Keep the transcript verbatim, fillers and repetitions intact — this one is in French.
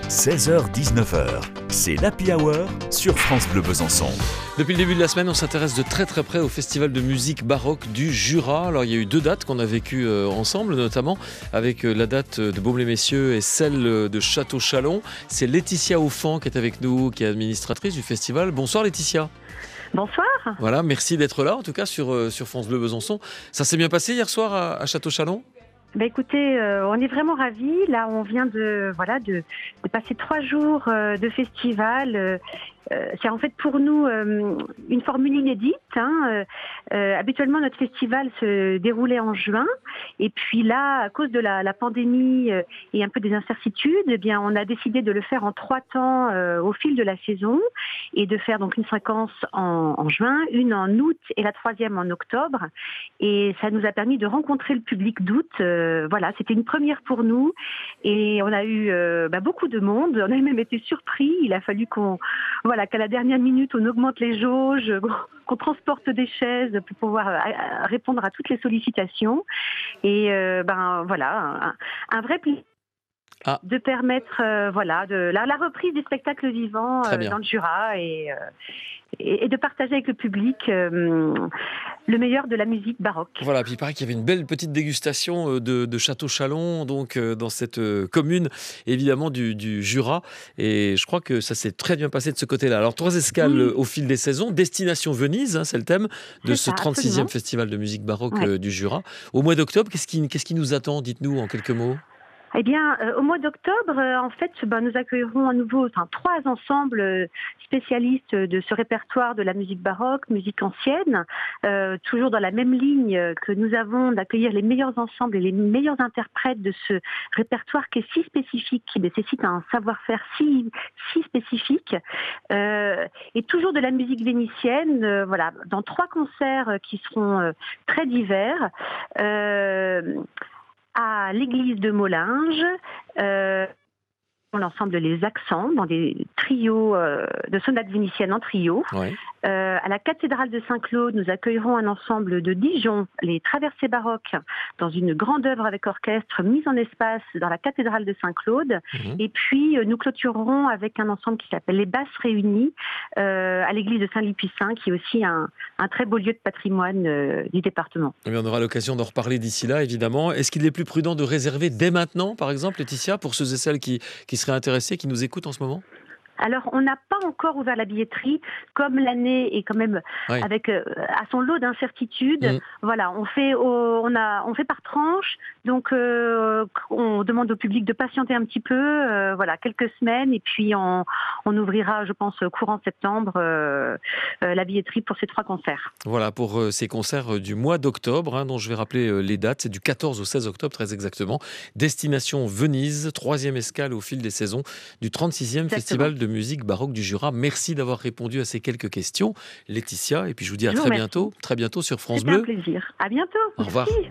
seize heures dix-neuf heures, c'est l'Happy Hour sur France Bleu Besançon. Depuis le début de la semaine, on s'intéresse de très très près au festival de musique baroque du Jura. Alors il y a eu deux dates qu'on a vécues euh, ensemble, notamment avec euh, la date de Baume-les-Messieurs et celle de Château-Chalon. C'est Laetitia Offan qui est avec nous, qui est administratrice du festival. Bonsoir Laetitia. Bonsoir. Voilà, merci d'être là en tout cas sur, euh, sur France Bleu Besançon. Ça s'est bien passé hier soir à, à Château-Chalon ? Bah écoutez, euh, on est vraiment ravis. Là, on vient de voilà de, de passer trois jours euh, de festival. Euh, euh, c'est en fait pour nous euh, une formule inédite. Hein. Euh, euh, habituellement, notre festival se déroulait en juin, et puis là, à cause de la, la pandémie euh, et un peu des incertitudes, eh bien, on a décidé de le faire en trois temps euh, au fil de la saison, et de faire donc une séquence en, en juin, une en août et la troisième en octobre. Et ça nous a permis de rencontrer le public d'août. Euh, voilà, c'était une première pour nous, et on a eu euh, bah, beaucoup de monde. On a même été surpris. Il a fallu qu'on, voilà, qu'à la dernière minute, on augmente les jauges, qu'on transporte des chaises pour pouvoir euh, répondre à toutes les sollicitations. Et euh, ben voilà, un, un vrai plaisir. Ah. De permettre euh, voilà, de, la, la reprise du spectacle vivant euh, dans le Jura et, euh, et, et de partager avec le public euh, le meilleur de la musique baroque. Voilà, puis il paraît qu'il y avait une belle petite dégustation de, de Château-Chalon, donc euh, dans cette euh, commune évidemment du, du Jura, et je crois que ça s'est très bien passé de ce côté-là. Alors trois escales oui. au fil des saisons, destination Venise, hein, c'est le thème de ce ça, trente-sixième absolument. Festival de musique baroque ouais. euh, du Jura. Au mois d'octobre, qu'est-ce qui, qu'est-ce qui nous attend, dites-nous en quelques mots? Eh bien, euh, au mois d'octobre, euh, en fait, ben, nous accueillerons à nouveau enfin, trois ensembles euh, spécialistes de ce répertoire de la musique baroque, musique ancienne, euh, toujours dans la même ligne que nous avons d'accueillir les meilleurs ensembles et les meilleurs interprètes de ce répertoire qui est si spécifique, qui nécessite un savoir-faire si, si spécifique, euh, et toujours de la musique vénitienne, euh, voilà, dans trois concerts qui seront euh, très divers. Euh, à l'église de Molinges, euh, l'ensemble Les Accents, dans des trios euh, de sonates vénitiennes en trio. Ouais. Euh, à la cathédrale de Saint-Claude, nous accueillerons un ensemble de Dijon, les Traversées baroques, dans une grande œuvre avec orchestre mise en espace dans la cathédrale de Saint-Claude. Mmh. Et puis, euh, nous clôturerons avec un ensemble qui s'appelle Les Basses Réunies, euh, à l'église de Saint-Lupicin, qui est aussi un, un très beau lieu de patrimoine euh, du département. Et bien, on aura l'occasion d'en reparler d'ici là, évidemment. Est-ce qu'il est plus prudent de réserver dès maintenant, par exemple, Laetitia, pour ceux et celles qui, qui seraient intéressés, qui nous écoutent en ce moment ? Alors, on n'a pas encore ouvert la billetterie, comme l'année est quand même oui. avec euh, à son lot d'incertitudes. Mmh. Voilà, on fait, au, on a, on fait par tranche, donc euh, on demande au public de patienter un petit peu, euh, voilà, quelques semaines, et puis on, on ouvrira, je pense, courant septembre, euh, euh, la billetterie pour ces trois concerts. Voilà, pour euh, ces concerts du mois d'octobre, hein, dont je vais rappeler euh, les dates, c'est du quatorze au seize octobre, très exactement. Destination Venise, troisième escale au fil des saisons du trente-sixième Exactement. Festival de musique baroque du Jura. Merci d'avoir répondu à ces quelques questions, Laetitia. Et puis je vous dis à je très bientôt, très bientôt sur France Bleu. C'était un plaisir. À bientôt. Au revoir. Merci.